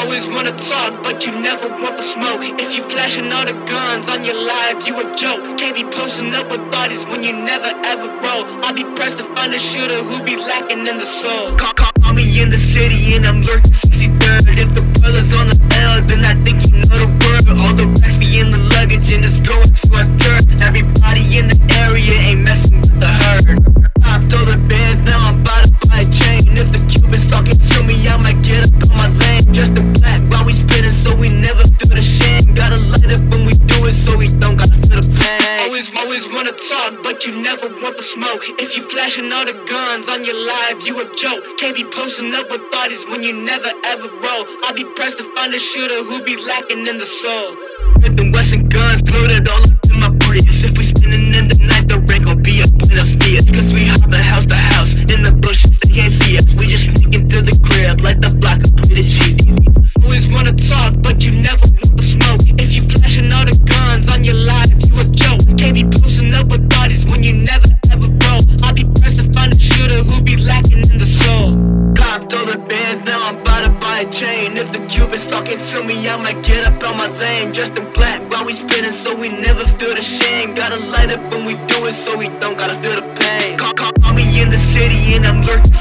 always wanna talk, but you never want the smoke. If you flashing all the guns on your live, you a joke. Can't be posting up with bodies when you never ever roll. I'll be pressed to find a shooter who be lacking in the soul. Call me in the city and I'm lurking 63rd. If the brother's on the L, then I think you know the word. All the racks be in the luggage and it's going to a dirt. Everybody in the area ain't messing with the herd. I throw the band, now I'm about to buy a chain. If the Cubans talking to me, I might get up on my lane. Just a black while we spinning, so we never feel the shame. Gotta light up when we do it, so we don't gotta feel the pain. Always wanna talk, but you never want the smoke. If you flashing all the guns on your live, you a joke. Can't be posting up with bodies when you never ever roll. I'll be pressed to find a shooter who be lacking in the soul. With them Western guns loaded all up in my Prius. If we spinning in the night, the rain gon' be a Buenos Dias. Cause we hopping house to house in the bushes, they can't see us. We just sneak into the crib like the block of pretty Jesus. Always wanna talk, but you never want the smoke. If you flashing all the guns on your live, you a joke. Can't be posting up with bodies when you never ever roll. I'll be pressed to find a shooter who be lacking in the soul. Copped all the band, now I'm about to buy a chain. If the Cubans talking to me, I might get up on my lane. Just in black while we spinning, so we never feel the shame. Gotta light up when we do it, so we don't gotta feel the pain. Call me in the city and I'm lurking